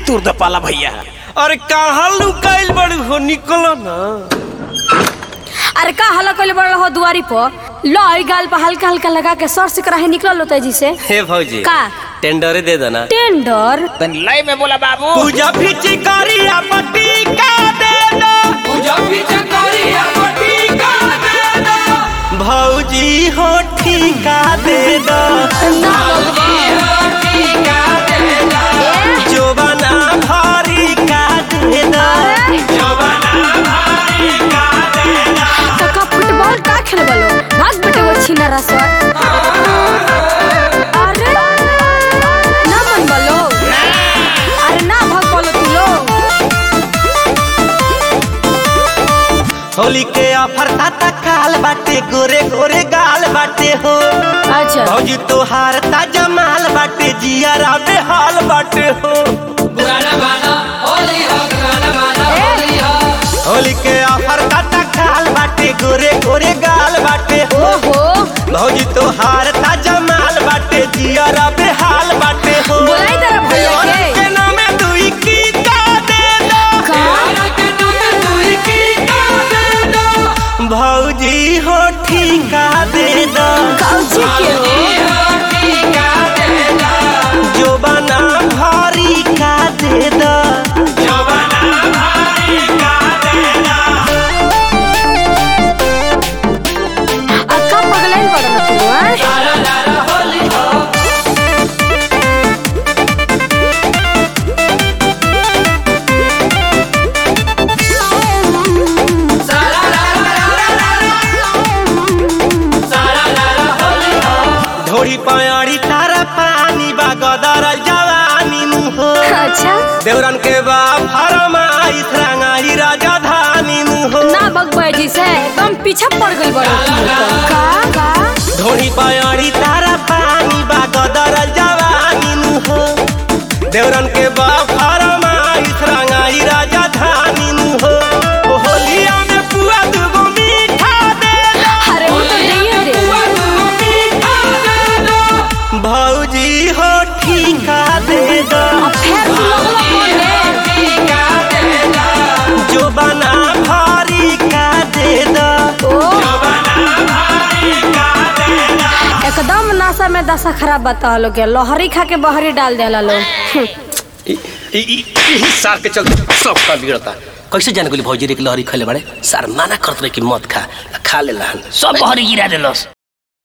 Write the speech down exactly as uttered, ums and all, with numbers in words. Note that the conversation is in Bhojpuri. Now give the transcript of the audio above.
तूर द पाला भैया। अरे कहाँ लुकाइल बड़ी हो, निकलो ना। अरे का हल्ला कइले बड़ हो दुआरी पर, लई गाल पर हल्का हल्का लगा के सर से कराहे निकल लो तेजी से। हे भौजी का टेंडर दे दो ना। टेंडर तन लय में बोला बाबू। पूजा फिची करिया पट्टी का दे दो, पूजा फिची करिया पट्टी का दे दो, भौजी हो ठीका दे दो, भौजी हो ठीका दे दो, जोबाना भारी का दे दो, जोबाना भारी का दे दो। काका फुटबॉल का खेल बलो, भाग बेटे वो छीना रसवा। अरे ना मन बलो, अरे ना भाग बलो तू लो। होली के ऑफर ताता काल बाटे, गोरे गोरे गाल बाटे हो। अच्छा भौजी तोहार ताजा माल बाटे, जिया रावे हाल बाटे हो। गाना गाना होली हो, गाना गाना होली हो। होली के ऑफर ताता काल बाटे, गोरे गोरे गाल बाटे हो। ओहो भौजी तोहार ताजा माल बाटे, जिया रावे हाल बाटे हो। बोलाई तेरा भैया के के नामे दुई की का दे दो, का के नाम तू की का दे दो, भौजी हो ठीका दे दो, काउची के हो हो ठीका दे दो, जोबाना भारी का दे दो, जोबाना भारी का दे दो। अक्का पगलाइन पड़ल तू हैं। गाना गाना होली हो। सारा रा रा रा रा रा, सारा रा रा होली हो। ढोरी पयाड़ी तारा पानी बा, गदरल जवानी मुहो। अच्छा देवरन के बा फरमाइश, रंगाई राजधानी मुहो। ना बगबै जी से एकदम पीछे पड़ गई बड़ो का का ढोरी पयाड़ी तारा पानी बा, गदरल जवानी मुहो। देवरन के बा फरमाइश, रंगाई राजधानी मुहो। ओ होलिया में पुआ दुगो मीठा दे दो, अरे वो तो नहीं दे तू मीठा दे दो, भौजी हो ठीका दे दो, अब फिर तू लोग कौन है ठीका दे दो, जो बना भारी का दे दो, ओ बना भारी का दे दो। एकदम नशा में दशा खराब बता लो के लोहरी खा के बहरी डाल देला लोग। सार के चलते सब का बिगड़ता। कैसे जाने गोली भौजी रे के लहरी खले बड़े सार माना करत रहे कि मत खा खा ले सब बहरी गिरा देलस।